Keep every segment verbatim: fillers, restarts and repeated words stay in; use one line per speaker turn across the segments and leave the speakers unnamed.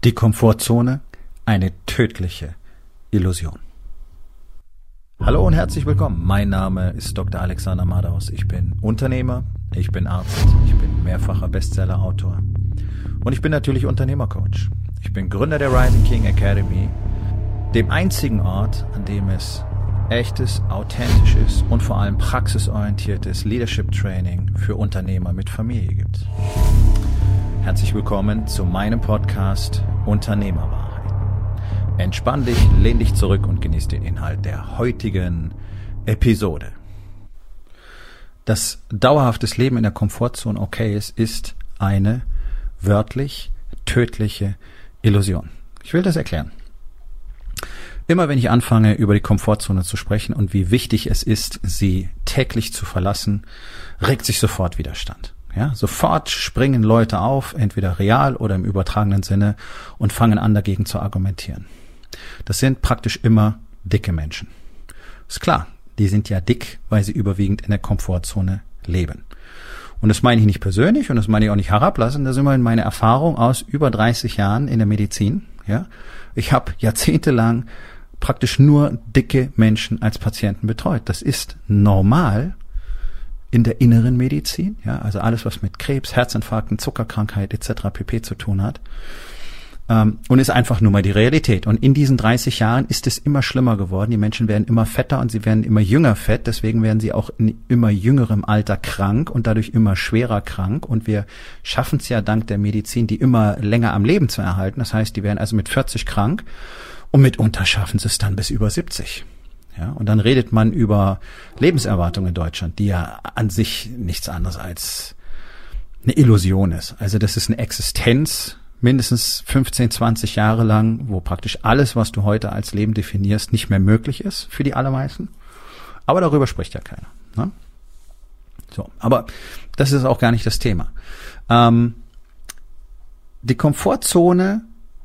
Die Komfortzone, eine tödliche Illusion. Hallo und herzlich willkommen. Mein Name ist Doktor Alexander Madaus. Ich bin Unternehmer, ich bin Arzt, ich bin mehrfacher Bestsellerautor und ich bin natürlich Unternehmercoach. Ich bin Gründer der Rising King Academy, dem einzigen Ort, an dem es echtes, authentisches und vor allem praxisorientiertes Leadership Training für Unternehmer mit Familie gibt. Herzlich willkommen zu meinem Podcast Unternehmerwahrheit. Entspann dich, lehn dich zurück und genieß den Inhalt der heutigen Episode. Dass dauerhaftes Leben in der Komfortzone okay ist, ist eine wörtlich tödliche Illusion. Ich will das erklären. Immer wenn ich anfange, über die Komfortzone zu sprechen und wie wichtig es ist, sie täglich zu verlassen, regt sich sofort Widerstand. Ja, sofort springen Leute auf, entweder real oder im übertragenen Sinne, und fangen an, dagegen zu argumentieren. Das sind praktisch immer dicke Menschen. Ist klar, die sind ja dick, weil sie überwiegend in der Komfortzone leben. Und das meine ich nicht persönlich und das meine ich auch nicht herablassen. Das ist immerhin meine Erfahrung aus über dreißig Jahren in der Medizin. Ja, ich habe jahrzehntelang praktisch nur dicke Menschen als Patienten betreut. Das ist normal in der inneren Medizin, ja, also alles, was mit Krebs, Herzinfarkten, Zuckerkrankheit et cetera pp. Zu tun hat, ähm, und ist einfach nur mal die Realität. Und in diesen dreißig Jahren ist es immer schlimmer geworden. Die Menschen werden immer fetter und sie werden immer jünger fett. Deswegen werden sie auch in immer jüngerem Alter krank und dadurch immer schwerer krank. Und wir schaffen es ja dank der Medizin, die immer länger am Leben zu erhalten. Das heißt, die werden also mit vierzig krank und mitunter schaffen sie es dann bis über siebzig. Ja, und dann redet man über Lebenserwartung in Deutschland, die ja an sich nichts anderes als eine Illusion ist. Also das ist eine Existenz mindestens fünfzehn, zwanzig Jahre lang, wo praktisch alles, was du heute als Leben definierst, nicht mehr möglich ist für die allermeisten. Aber darüber spricht ja keiner. Ne? So, aber das ist auch gar nicht das Thema. Ähm, die Komfortzone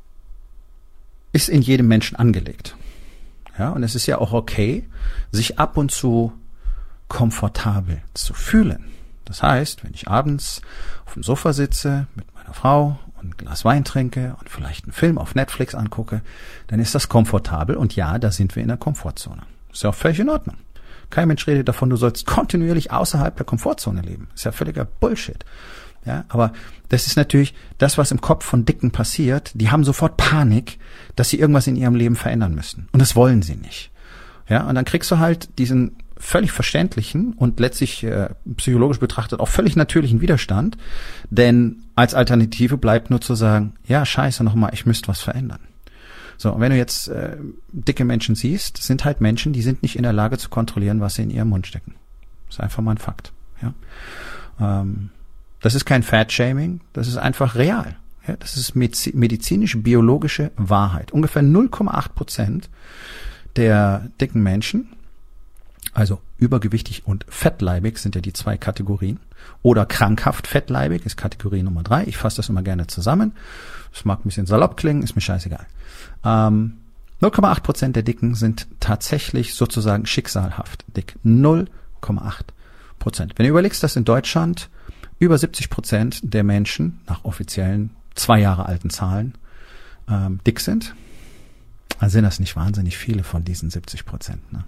ist in jedem Menschen angelegt. Ja, und es ist ja auch okay, sich ab und zu komfortabel zu fühlen. Das heißt, wenn ich abends auf dem Sofa sitze mit meiner Frau und ein Glas Wein trinke und vielleicht einen Film auf Netflix angucke, dann ist das komfortabel und ja, da sind wir in der Komfortzone. Ist ja auch völlig in Ordnung. Kein Mensch redet davon, du sollst kontinuierlich außerhalb der Komfortzone leben. Ist ja völliger Bullshit. Ja, aber das ist natürlich das, was im Kopf von Dicken passiert. Die haben sofort Panik, dass sie irgendwas in ihrem Leben verändern müssen. Und das wollen sie nicht. Ja, und dann kriegst du halt diesen völlig verständlichen und letztlich äh, psychologisch betrachtet auch völlig natürlichen Widerstand. Denn als Alternative bleibt nur zu sagen, ja, scheiße, nochmal, ich müsste was verändern. So, und wenn du jetzt äh, dicke Menschen siehst, sind halt Menschen, die sind nicht in der Lage zu kontrollieren, was sie in ihrem Mund stecken. Das ist einfach mal ein Fakt. Ja. Ähm, Das ist kein Fat-Shaming, das ist einfach real. Ja, das ist medizinisch-biologische Wahrheit. Ungefähr null Komma acht Prozent der dicken Menschen, also übergewichtig und fettleibig sind ja die zwei Kategorien, oder krankhaft fettleibig ist Kategorie Nummer drei. Ich fasse das immer gerne zusammen. Das mag ein bisschen salopp klingen, ist mir scheißegal. Ähm, null Komma acht Prozent der Dicken sind tatsächlich sozusagen schicksalhaft dick. null Komma acht Prozent. Wenn du überlegst, dass in Deutschland über siebzig Prozent der Menschen nach offiziellen zwei Jahre alten Zahlen ähm, dick sind, dann sind das nicht wahnsinnig viele von diesen siebzig Prozent. Ne?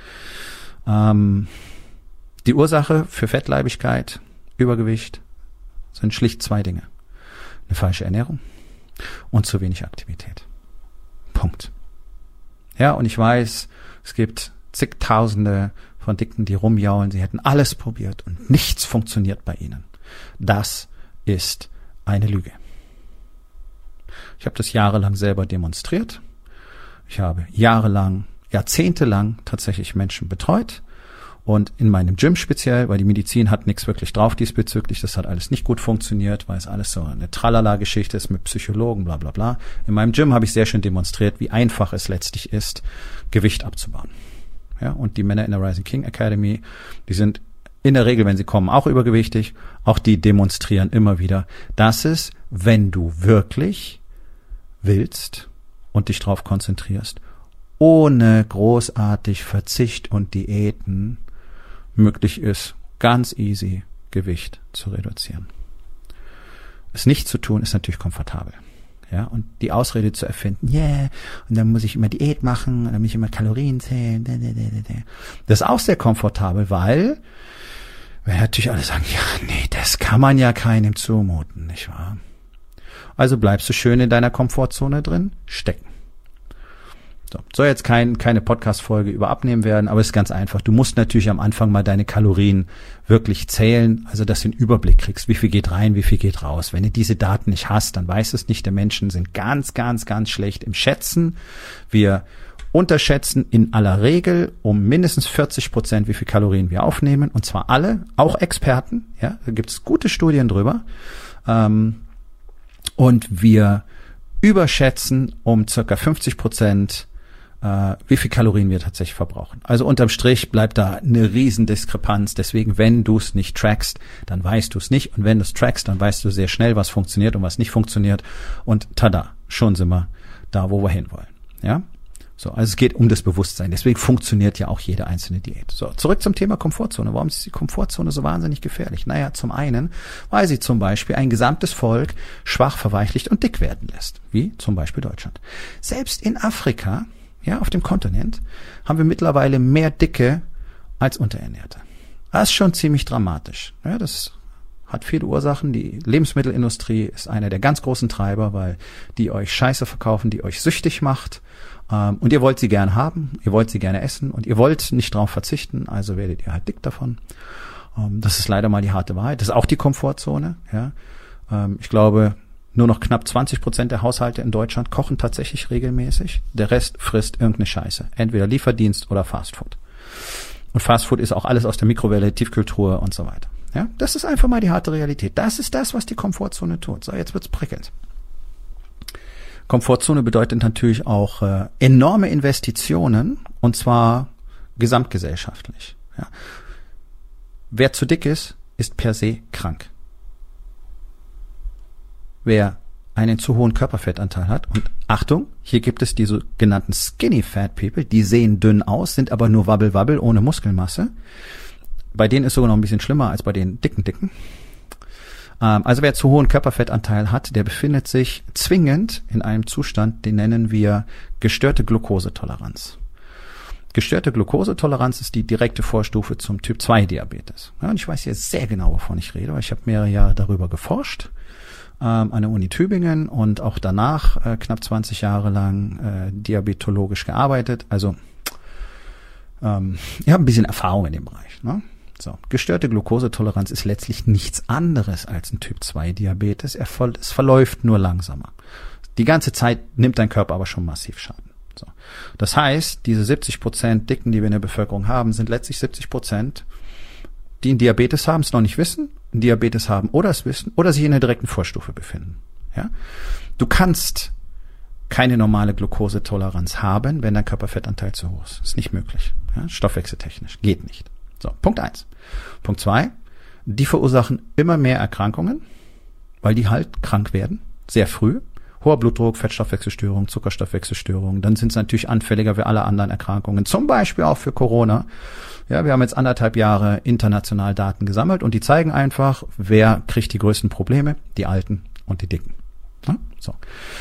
Ähm, die Ursache für Fettleibigkeit, Übergewicht sind schlicht zwei Dinge. Eine falsche Ernährung und zu wenig Aktivität. Punkt. Ja, und ich weiß, es gibt zigtausende von Dicken, die rumjaulen, sie hätten alles probiert und nichts funktioniert bei ihnen. Das ist eine Lüge. Ich habe das jahrelang selber demonstriert. Ich habe jahrelang, jahrzehntelang tatsächlich Menschen betreut und in meinem Gym speziell, weil die Medizin hat nichts wirklich drauf diesbezüglich, das hat alles nicht gut funktioniert, weil es alles so eine Tralala-Geschichte ist mit Psychologen, bla bla bla. In meinem Gym habe ich sehr schön demonstriert, wie einfach es letztlich ist, Gewicht abzubauen. Ja, und die Männer in der Rising King Academy, die sind in der Regel, wenn sie kommen, auch übergewichtig. Auch die demonstrieren immer wieder, dass es, wenn du wirklich willst und dich darauf konzentrierst, ohne großartig Verzicht und Diäten möglich ist, ganz easy Gewicht zu reduzieren. Es nicht zu tun, ist natürlich komfortabel. Ja, und die Ausrede zu erfinden, yeah, und dann muss ich immer Diät machen, und dann muss ich immer Kalorien zählen, das ist auch sehr komfortabel, weil wir natürlich alle sagen, ja, nee, das kann man ja keinem zumuten, nicht wahr? Also bleibst du schön in deiner Komfortzone drin stecken. So, soll jetzt kein, keine Podcast-Folge über Abnehmen werden, aber es ist ganz einfach. Du musst natürlich am Anfang mal deine Kalorien wirklich zählen, also dass du einen Überblick kriegst, wie viel geht rein, wie viel geht raus. Wenn du diese Daten nicht hast, dann weißt du es nicht. Die Menschen sind ganz, ganz, ganz schlecht im Schätzen. Wir unterschätzen in aller Regel um mindestens vierzig Prozent, wie viel Kalorien wir aufnehmen, und zwar alle, auch Experten. Ja, da gibt es gute Studien drüber. Ähm, und wir überschätzen um circa fünfzig Prozent, äh, wie viel Kalorien wir tatsächlich verbrauchen. Also unterm Strich bleibt da eine riesen Diskrepanz. Deswegen, wenn du es nicht trackst, dann weißt du es nicht. Und wenn du es trackst, dann weißt du sehr schnell, was funktioniert und was nicht funktioniert. Und tada, schon sind wir da, wo wir hinwollen. Ja? So, also es geht um das Bewusstsein. Deswegen funktioniert ja auch jede einzelne Diät. So, zurück zum Thema Komfortzone. Warum ist die Komfortzone so wahnsinnig gefährlich? Naja, zum einen, weil sie zum Beispiel ein gesamtes Volk schwach, verweichlicht und dick werden lässt. Wie zum Beispiel Deutschland. Selbst in Afrika, ja, auf dem Kontinent, haben wir mittlerweile mehr Dicke als Unterernährte. Das ist schon ziemlich dramatisch. Ja, das hat viele Ursachen. Die Lebensmittelindustrie ist einer der ganz großen Treiber, weil die euch Scheiße verkaufen, die euch süchtig macht. Um, und ihr wollt sie gern haben, ihr wollt sie gerne essen und ihr wollt nicht drauf verzichten, also werdet ihr halt dick davon. Um, das ist leider mal die harte Wahrheit. Das ist auch die Komfortzone. Ja. Um, ich glaube, nur noch knapp zwanzig Prozent der Haushalte in Deutschland kochen tatsächlich regelmäßig. Der Rest frisst irgendeine Scheiße. Entweder Lieferdienst oder Fastfood. Und Fastfood ist auch alles aus der Mikrowelle, Tiefkühltruhe und so weiter. Ja. Das ist einfach mal die harte Realität. Das ist das, was die Komfortzone tut. So, jetzt wird's prickelnd. Komfortzone bedeutet natürlich auch äh, enorme Investitionen, und zwar gesamtgesellschaftlich. Ja. Wer zu dick ist, ist per se krank. Wer einen zu hohen Körperfettanteil hat, und Achtung, hier gibt es die sogenannten Skinny Fat People, die sehen dünn aus, sind aber nur wabbel-wabbel ohne Muskelmasse. Bei denen ist sogar noch ein bisschen schlimmer als bei den dicken Dicken. Also wer zu hohen Körperfettanteil hat, der befindet sich zwingend in einem Zustand, den nennen wir gestörte Glukosetoleranz. Gestörte Glukosetoleranz ist die direkte Vorstufe zum Typ zwei Diabetes. Ja, und ich weiß jetzt sehr genau, wovon ich rede, weil ich habe mehrere Jahre darüber geforscht ähm, an der Uni Tübingen und auch danach äh, knapp zwanzig Jahre lang äh, diabetologisch gearbeitet. Also ähm, ich habe ein bisschen Erfahrung in dem Bereich, ne? So, gestörte Glukosetoleranz ist letztlich nichts anderes als ein Typ zwei Diabetes. Er voll, es verläuft nur langsamer. Die ganze Zeit nimmt dein Körper aber schon massiv Schaden. So. Das heißt, diese siebzig Prozent Dicken, die wir in der Bevölkerung haben, sind letztlich siebzig Prozent, die einen Diabetes haben, es noch nicht wissen, einen Diabetes haben oder es wissen oder sich in der direkten Vorstufe befinden. Ja? Du kannst keine normale Glukosetoleranz haben, wenn dein Körperfettanteil zu hoch ist. Ist nicht möglich. Ja? Stoffwechseltechnisch. Geht nicht. So, Punkt eins. Punkt zwei. Die verursachen immer mehr Erkrankungen, weil die halt krank werden, sehr früh. Hoher Blutdruck, Fettstoffwechselstörung, Zuckerstoffwechselstörung. Dann sind sie natürlich anfälliger für alle anderen Erkrankungen, zum Beispiel auch für Corona. Ja, wir haben jetzt anderthalb Jahre international Daten gesammelt und die zeigen einfach, wer kriegt die größten Probleme? Die Alten und die Dicken. Ja, so.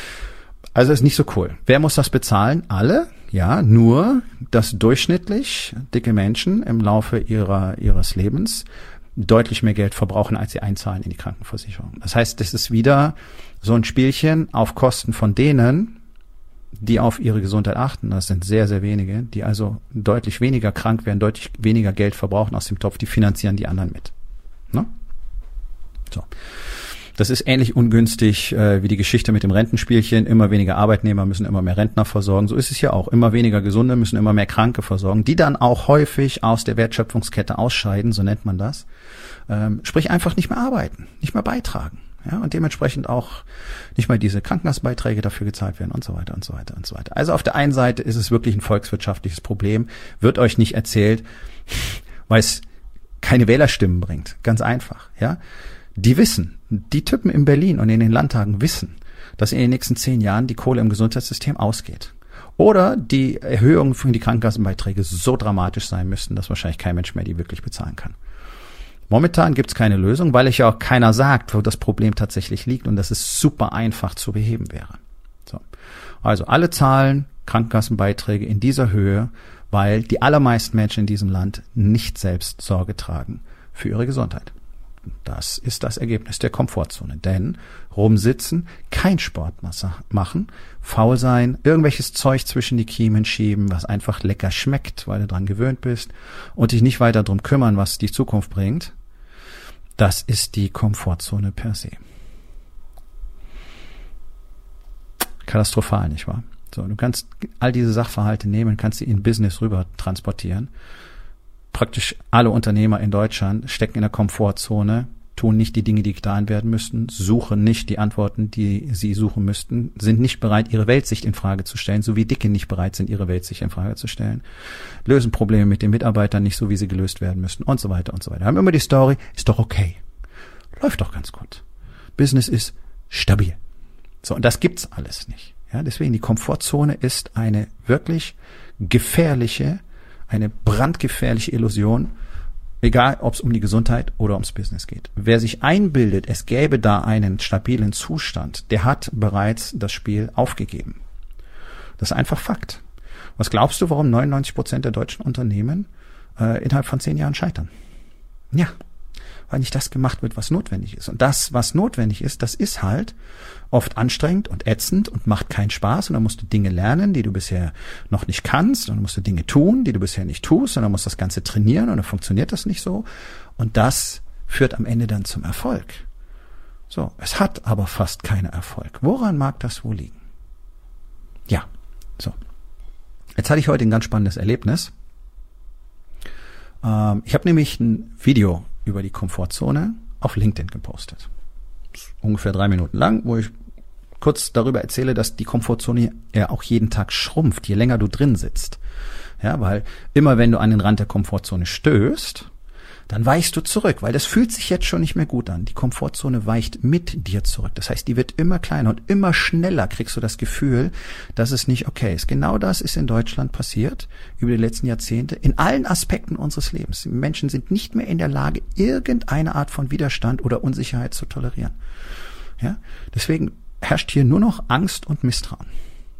Also ist nicht so cool. Wer muss das bezahlen? Alle? Ja, nur, dass durchschnittlich dicke Menschen im Laufe ihrer ihres Lebens deutlich mehr Geld verbrauchen, als sie einzahlen in die Krankenversicherung. Das heißt, das ist wieder so ein Spielchen auf Kosten von denen, die auf ihre Gesundheit achten. Das sind sehr, sehr wenige, die also deutlich weniger krank werden, deutlich weniger Geld verbrauchen aus dem Topf, die finanzieren die anderen mit. Ne? So. Das ist ähnlich ungünstig äh, wie die Geschichte mit dem Rentenspielchen. Immer weniger Arbeitnehmer müssen immer mehr Rentner versorgen. So ist es ja auch. Immer weniger Gesunde müssen immer mehr Kranke versorgen, die dann auch häufig aus der Wertschöpfungskette ausscheiden, so nennt man das. Ähm, sprich einfach nicht mehr arbeiten, nicht mehr beitragen. Ja, und dementsprechend auch nicht mal diese Krankenhausbeiträge dafür gezahlt werden und so weiter und so weiter und so weiter. Also auf der einen Seite ist es wirklich ein volkswirtschaftliches Problem, wird euch nicht erzählt, weil es keine Wählerstimmen bringt. Ganz einfach, ja. Die wissen, die Typen in Berlin und in den Landtagen wissen, dass in den nächsten zehn Jahren die Kohle im Gesundheitssystem ausgeht. Oder die Erhöhungen für die Krankenkassenbeiträge so dramatisch sein müssten, dass wahrscheinlich kein Mensch mehr die wirklich bezahlen kann. Momentan gibt es keine Lösung, weil euch ja auch keiner sagt, wo das Problem tatsächlich liegt und dass es super einfach zu beheben wäre. So. Also alle zahlen Krankenkassenbeiträge in dieser Höhe, weil die allermeisten Menschen in diesem Land nicht selbst Sorge tragen für ihre Gesundheit. Das ist das Ergebnis der Komfortzone. Denn rumsitzen, kein Sport machen, faul sein, irgendwelches Zeug zwischen die Kiemen schieben, was einfach lecker schmeckt, weil du dran gewöhnt bist und dich nicht weiter drum kümmern, was die Zukunft bringt, das ist die Komfortzone per se. Katastrophal, nicht wahr? So, du kannst all diese Sachverhalte nehmen, kannst sie in Business rüber transportieren. Praktisch alle Unternehmer in Deutschland stecken in der Komfortzone, tun nicht die Dinge, die getan werden müssten, suchen nicht die Antworten, die sie suchen müssten, sind nicht bereit, ihre Weltsicht in Frage zu stellen, so wie Dicke nicht bereit sind, ihre Weltsicht in Frage zu stellen, lösen Probleme mit den Mitarbeitern nicht so, wie sie gelöst werden müssten und so weiter und so weiter. Haben immer die Story, ist doch okay. Läuft doch ganz gut. Business ist stabil. So, und das gibt's alles nicht. Ja, deswegen die Komfortzone ist eine wirklich gefährliche, eine brandgefährliche Illusion, egal ob es um die Gesundheit oder ums Business geht. Wer sich einbildet, es gäbe da einen stabilen Zustand, der hat bereits das Spiel aufgegeben. Das ist einfach Fakt. Was glaubst du, warum neunundneunzig Prozent der deutschen Unternehmen äh, innerhalb von zehn Jahren scheitern? Ja, weil nicht das gemacht wird, was notwendig ist. Und das, was notwendig ist, das ist halt oft anstrengend und ätzend und macht keinen Spaß. Und dann musst du Dinge lernen, die du bisher noch nicht kannst. Und dann musst du Dinge tun, die du bisher nicht tust. Und dann musst du das Ganze trainieren und dann funktioniert das nicht so. Und das führt am Ende dann zum Erfolg. So, es hat aber fast keinen Erfolg. Woran mag das wohl liegen? Ja, so. Jetzt hatte ich heute ein ganz spannendes Erlebnis. Ähm, ich habe nämlich ein Video über die Komfortzone auf LinkedIn gepostet. Ungefähr drei Minuten lang, wo ich kurz darüber erzähle, dass die Komfortzone ja auch jeden Tag schrumpft, je länger du drin sitzt. Ja, weil immer wenn du an den Rand der Komfortzone stößt, dann weichst du zurück, weil das fühlt sich jetzt schon nicht mehr gut an. Die Komfortzone weicht mit dir zurück. Das heißt, die wird immer kleiner und immer schneller kriegst du das Gefühl, dass es nicht okay ist. Genau das ist in Deutschland passiert über die letzten Jahrzehnte in allen Aspekten unseres Lebens. Die Menschen sind nicht mehr in der Lage, irgendeine Art von Widerstand oder Unsicherheit zu tolerieren. Ja? Deswegen herrscht hier nur noch Angst und Misstrauen.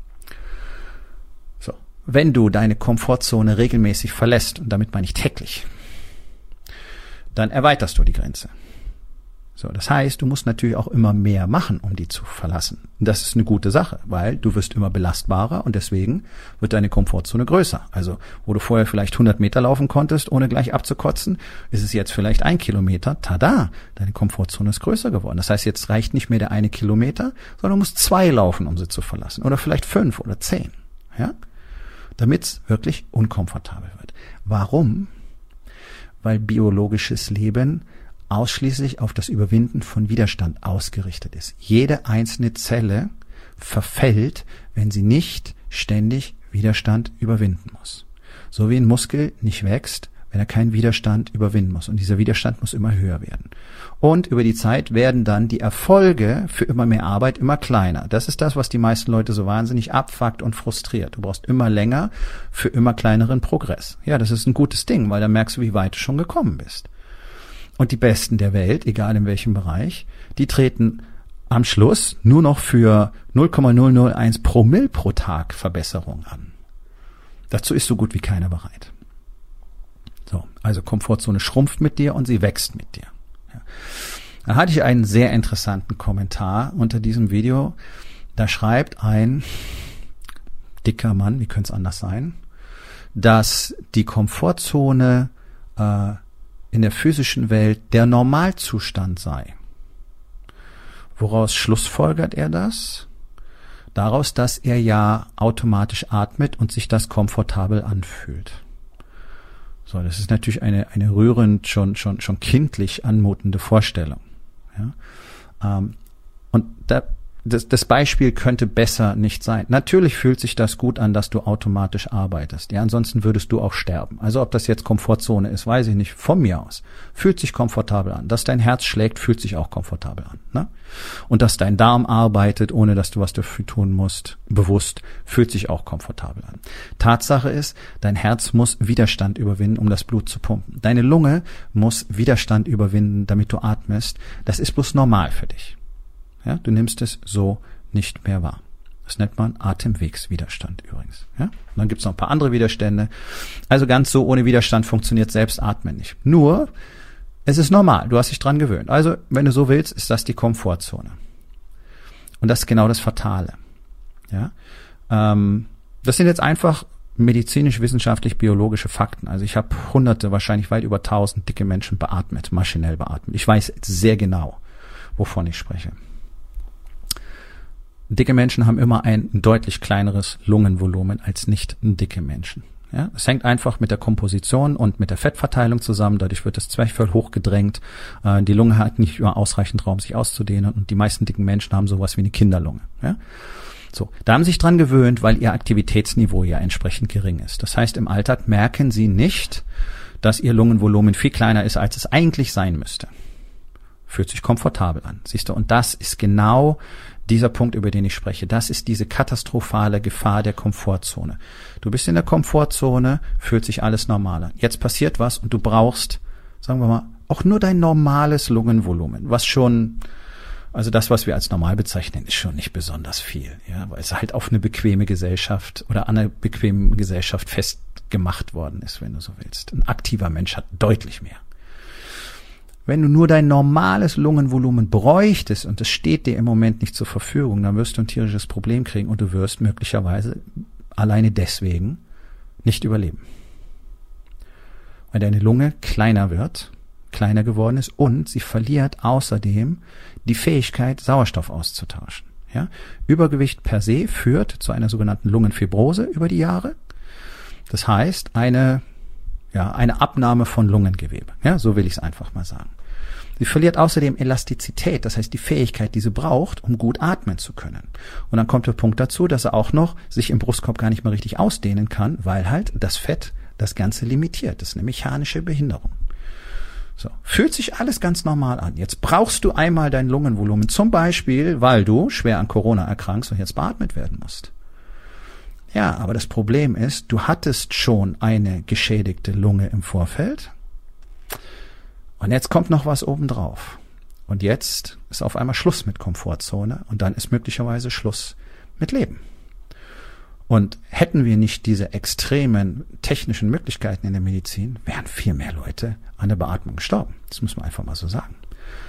So. Wenn du deine Komfortzone regelmäßig verlässt, und damit meine ich täglich, dann erweiterst du die Grenze. So, das heißt, du musst natürlich auch immer mehr machen, um die zu verlassen. Und das ist eine gute Sache, weil du wirst immer belastbarer und deswegen wird deine Komfortzone größer. Also, wo du vorher vielleicht hundert Meter laufen konntest, ohne gleich abzukotzen, ist es jetzt vielleicht ein Kilometer. Tada! Deine Komfortzone ist größer geworden. Das heißt, jetzt reicht nicht mehr der eine Kilometer, sondern du musst zwei laufen, um sie zu verlassen. Oder vielleicht fünf oder zehn. Ja? Damit es wirklich unkomfortabel wird. Warum? Weil biologisches Leben ausschließlich auf das Überwinden von Widerstand ausgerichtet ist. Jede einzelne Zelle verfällt, wenn sie nicht ständig Widerstand überwinden muss. So wie ein Muskel nicht wächst, wenn er keinen Widerstand überwinden muss. Und dieser Widerstand muss immer höher werden. Und über die Zeit werden dann die Erfolge für immer mehr Arbeit immer kleiner. Das ist das, was die meisten Leute so wahnsinnig abfuckt und frustriert. Du brauchst immer länger für immer kleineren Progress. Ja, das ist ein gutes Ding, weil dann merkst du, wie weit du schon gekommen bist. Und die Besten der Welt, egal in welchem Bereich, die treten am Schluss nur noch für null Komma null null eins Promille pro Tag Verbesserung an. Dazu ist so gut wie keiner bereit. So, also Komfortzone schrumpft mit dir und sie wächst mit dir. Ja. Da hatte ich einen sehr interessanten Kommentar unter diesem Video. Da schreibt ein dicker Mann, wie könnte es anders sein, dass die Komfortzone äh, in der physischen Welt der Normalzustand sei. Woraus schlussfolgert er das? Daraus, dass er ja automatisch atmet und sich das komfortabel anfühlt. So, das ist natürlich eine eine rührend schon schon schon kindlich anmutende Vorstellung. Ja? Ähm, und da das, das Beispiel könnte besser nicht sein. Natürlich fühlt sich das gut an, dass du automatisch arbeitest. Ja, ansonsten würdest du auch sterben. Also ob das jetzt Komfortzone ist, weiß ich nicht. Von mir aus. Fühlt sich komfortabel an. Dass dein Herz schlägt, fühlt sich auch komfortabel an. Ne? Und dass dein Darm arbeitet, ohne dass du was dafür tun musst, bewusst, fühlt sich auch komfortabel an. Tatsache ist, dein Herz muss Widerstand überwinden, um das Blut zu pumpen. Deine Lunge muss Widerstand überwinden, damit du atmest. Das ist bloß normal für dich. Ja, du nimmst es so nicht mehr wahr. Das nennt man Atemwegswiderstand übrigens. Ja? Und dann gibt es noch ein paar andere Widerstände. Also ganz so ohne Widerstand funktioniert selbst Atmen nicht. Nur, es ist normal, du hast dich dran gewöhnt. Also, wenn du so willst, ist das die Komfortzone. Und das ist genau das Fatale. Ja? Ähm, das sind jetzt einfach medizinisch-wissenschaftlich-biologische Fakten. Also ich habe hunderte, wahrscheinlich weit über tausend dicke Menschen beatmet, maschinell beatmet. Ich weiß sehr genau, wovon ich spreche. Dicke Menschen haben immer ein deutlich kleineres Lungenvolumen als nicht dicke Menschen. Ja, es hängt einfach mit der Komposition und mit der Fettverteilung zusammen. Dadurch wird das Zwerchfell hochgedrängt. Äh, die Lunge hat nicht immer ausreichend Raum, sich auszudehnen. Und die meisten dicken Menschen haben sowas wie eine Kinderlunge. Ja? So, da haben sie sich dran gewöhnt, weil ihr Aktivitätsniveau ja entsprechend gering ist. Das heißt, im Alltag merken sie nicht, dass ihr Lungenvolumen viel kleiner ist, als es eigentlich sein müsste. Fühlt sich komfortabel an, siehst du. Und das ist genau dieser Punkt, über den ich spreche. Das ist diese katastrophale Gefahr der Komfortzone. Du bist in der Komfortzone, fühlt sich alles normal an. Jetzt passiert was und du brauchst, sagen wir mal, auch nur dein normales Lungenvolumen, was schon, also das, was wir als normal bezeichnen, ist schon nicht besonders viel, ja, weil es halt auf eine bequeme Gesellschaft oder an einer bequemen Gesellschaft festgemacht worden ist, wenn du so willst. Ein aktiver Mensch hat deutlich mehr. Wenn du nur dein normales Lungenvolumen bräuchtest und es steht dir im Moment nicht zur Verfügung, dann wirst du ein tierisches Problem kriegen und du wirst möglicherweise alleine deswegen nicht überleben. Weil deine Lunge kleiner wird, kleiner geworden ist und sie verliert außerdem die Fähigkeit, Sauerstoff auszutauschen. Ja? Übergewicht per se führt zu einer sogenannten Lungenfibrose über die Jahre. Das heißt, eine Ja, eine Abnahme von Lungengewebe. Ja, so will ich es einfach mal sagen. Sie verliert außerdem Elastizität, das heißt die Fähigkeit, die sie braucht, um gut atmen zu können. Und dann kommt der Punkt dazu, dass er auch noch sich im Brustkorb gar nicht mehr richtig ausdehnen kann, weil halt das Fett das Ganze limitiert. Das ist eine mechanische Behinderung. So, fühlt sich alles ganz normal an. Jetzt brauchst du einmal dein Lungenvolumen, zum Beispiel, weil du schwer an Corona erkrankst und jetzt beatmet werden musst. Ja, aber das Problem ist, du hattest schon eine geschädigte Lunge im Vorfeld und jetzt kommt noch was obendrauf. Und jetzt ist auf einmal Schluss mit Komfortzone und dann ist möglicherweise Schluss mit Leben. Und hätten wir nicht diese extremen technischen Möglichkeiten in der Medizin, wären viel mehr Leute an der Beatmung gestorben. Das muss man einfach mal so sagen.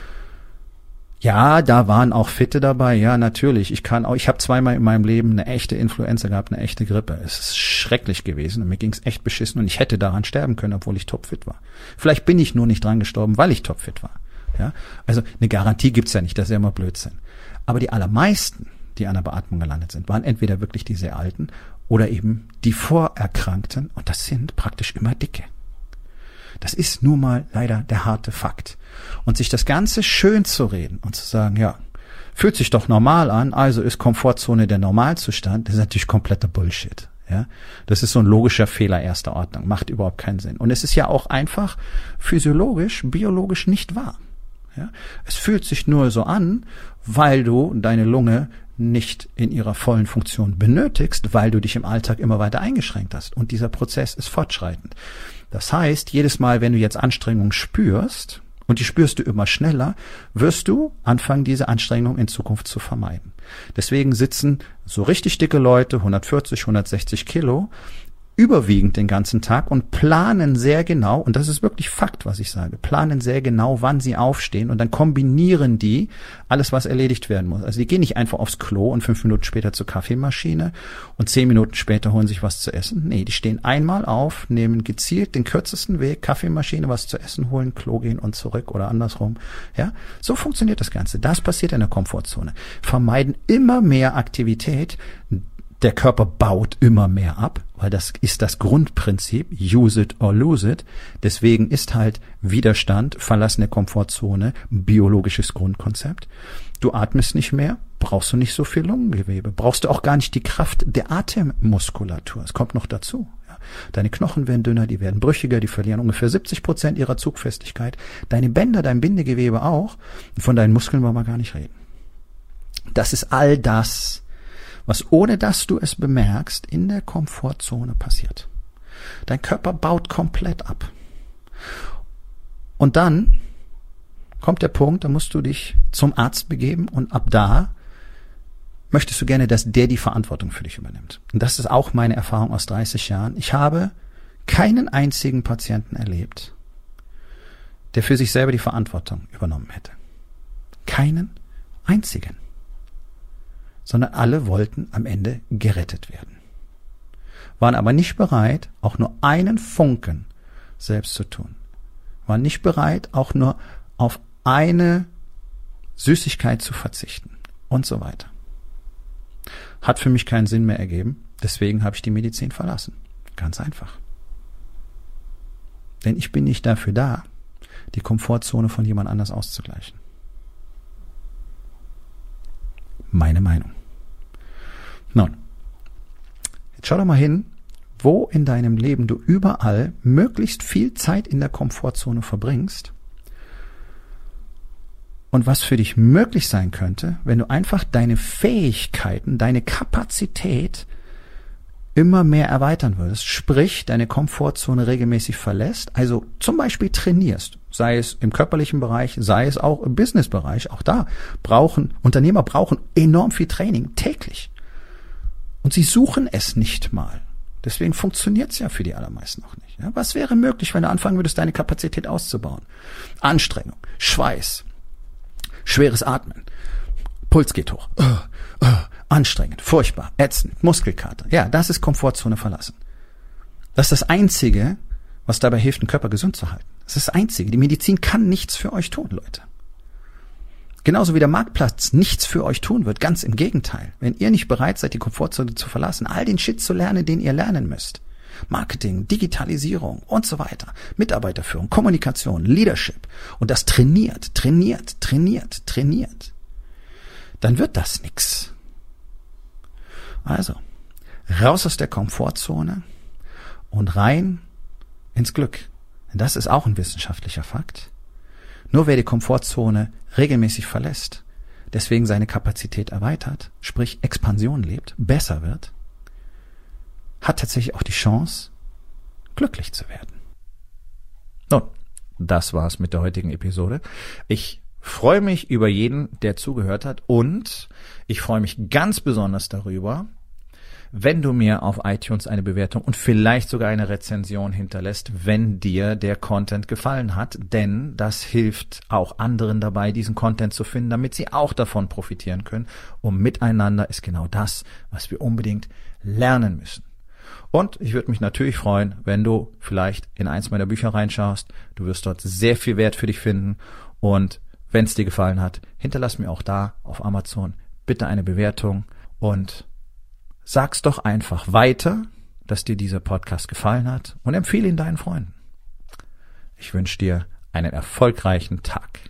Ja, da waren auch Fitte dabei. Ja, natürlich. Ich kann auch, ich habe zweimal in meinem Leben eine echte Influenza gehabt, eine echte Grippe. Es ist schrecklich gewesen und mir ging's echt beschissen und ich hätte daran sterben können, obwohl ich topfit war. Vielleicht bin ich nur nicht dran gestorben, weil ich topfit war. Ja, also eine Garantie gibt's ja nicht, das ist ja immer Blödsinn. Aber die allermeisten, die an der Beatmung gelandet sind, waren entweder wirklich die sehr Alten oder eben die Vorerkrankten und das sind praktisch immer Dicke. Das ist nun mal leider der harte Fakt. Und sich das Ganze schön zu reden und zu sagen, ja, fühlt sich doch normal an, also ist Komfortzone der Normalzustand, das ist natürlich kompletter Bullshit. Ja, das ist so ein logischer Fehler erster Ordnung, macht überhaupt keinen Sinn. Und es ist ja auch einfach physiologisch, biologisch nicht wahr. Ja, es fühlt sich nur so an, weil du deine Lunge nicht in ihrer vollen Funktion benötigst, weil du dich im Alltag immer weiter eingeschränkt hast. Und dieser Prozess ist fortschreitend. Das heißt, jedes Mal, wenn du jetzt Anstrengung spürst, und die spürst du immer schneller, wirst du anfangen, diese Anstrengung in Zukunft zu vermeiden. Deswegen sitzen so richtig dicke Leute, hundertvierzig, hundertsechzig Kilo, überwiegend den ganzen Tag und planen sehr genau, und das ist wirklich Fakt, was ich sage, planen sehr genau, wann sie aufstehen und dann kombinieren die alles, was erledigt werden muss. Also die gehen nicht einfach aufs Klo und fünf Minuten später zur Kaffeemaschine und zehn Minuten später holen sich was zu essen. Nee, die stehen einmal auf, nehmen gezielt den kürzesten Weg, Kaffeemaschine, was zu essen holen, Klo gehen und zurück oder andersrum. Ja, so funktioniert das Ganze. Das passiert in der Komfortzone. Vermeiden immer mehr Aktivität. Der Körper baut immer mehr ab weil das ist das Grundprinzip, use it or lose it. Deswegen ist halt Widerstand, Verlassen der Komfortzone, biologisches Grundkonzept. Du atmest nicht mehr, brauchst du nicht so viel Lungengewebe, brauchst du auch gar nicht die Kraft der Atemmuskulatur. Es kommt noch dazu. Ja. Deine Knochen werden dünner, die werden brüchiger, die verlieren ungefähr siebzig Prozent ihrer Zugfestigkeit. Deine Bänder, dein Bindegewebe auch. Von deinen Muskeln wollen wir gar nicht reden. Das ist all das, was ohne dass du es bemerkst, in der Komfortzone passiert. Dein Körper baut komplett ab. Und dann kommt der Punkt, da musst du dich zum Arzt begeben und ab da möchtest du gerne, dass der die Verantwortung für dich übernimmt. Und das ist auch meine Erfahrung aus dreißig Jahren. Ich habe keinen einzigen Patienten erlebt, der für sich selber die Verantwortung übernommen hätte. Keinen einzigen. Sondern alle wollten am Ende gerettet werden. Waren aber nicht bereit, auch nur einen Funken selbst zu tun. Waren nicht bereit, auch nur auf eine Süßigkeit zu verzichten und so weiter. Hat für mich keinen Sinn mehr ergeben, deswegen habe ich die Medizin verlassen. Ganz einfach. Denn ich bin nicht dafür da, die Komfortzone von jemand anders auszugleichen. Meine Meinung. Nun, jetzt schau doch mal hin, wo in deinem Leben du überall möglichst viel Zeit in der Komfortzone verbringst und was für dich möglich sein könnte, wenn du einfach deine Fähigkeiten, deine Kapazität immer mehr erweitern würdest, sprich deine Komfortzone regelmäßig verlässt, also zum Beispiel trainierst, sei es im körperlichen Bereich, sei es auch im Businessbereich, auch da brauchen, Unternehmer brauchen enorm viel Training täglich. Und sie suchen es nicht mal. Deswegen funktioniert es ja für die allermeisten noch nicht. Ja, was wäre möglich, wenn du anfangen würdest, deine Kapazität auszubauen? Anstrengung, Schweiß, schweres Atmen, Puls geht hoch, uh, uh, anstrengend, furchtbar, ätzend, Muskelkater. Ja, das ist Komfortzone verlassen. Das ist das Einzige, was dabei hilft, den Körper gesund zu halten. Das ist das Einzige. Die Medizin kann nichts für euch tun, Leute. Genauso wie der Marktplatz nichts für euch tun wird, ganz im Gegenteil. Wenn ihr nicht bereit seid, die Komfortzone zu verlassen, all den Shit zu lernen, den ihr lernen müsst. Marketing, Digitalisierung und so weiter. Mitarbeiterführung, Kommunikation, Leadership. Und das trainiert, trainiert, trainiert, trainiert. Dann wird das nix. Also, raus aus der Komfortzone und rein ins Glück. Denn das ist auch ein wissenschaftlicher Fakt. Nur wer die Komfortzone regelmäßig verlässt, deswegen seine Kapazität erweitert, sprich Expansion lebt, besser wird, hat tatsächlich auch die Chance, glücklich zu werden. Nun, das war's mit der heutigen Episode. Ich freue mich über jeden, der zugehört hat und ich freue mich ganz besonders darüber, wenn du mir auf iTunes eine Bewertung und vielleicht sogar eine Rezension hinterlässt, wenn dir der Content gefallen hat, denn das hilft auch anderen dabei, diesen Content zu finden, damit sie auch davon profitieren können. Und miteinander ist genau das, was wir unbedingt lernen müssen. Und ich würde mich natürlich freuen, wenn du vielleicht in eins meiner Bücher reinschaust. Du wirst dort sehr viel Wert für dich finden. Und wenn es dir gefallen hat, hinterlass mir auch da auf Amazon bitte eine Bewertung und sag's doch einfach weiter, dass dir dieser Podcast gefallen hat und empfehle ihn deinen Freunden. Ich wünsche dir einen erfolgreichen Tag.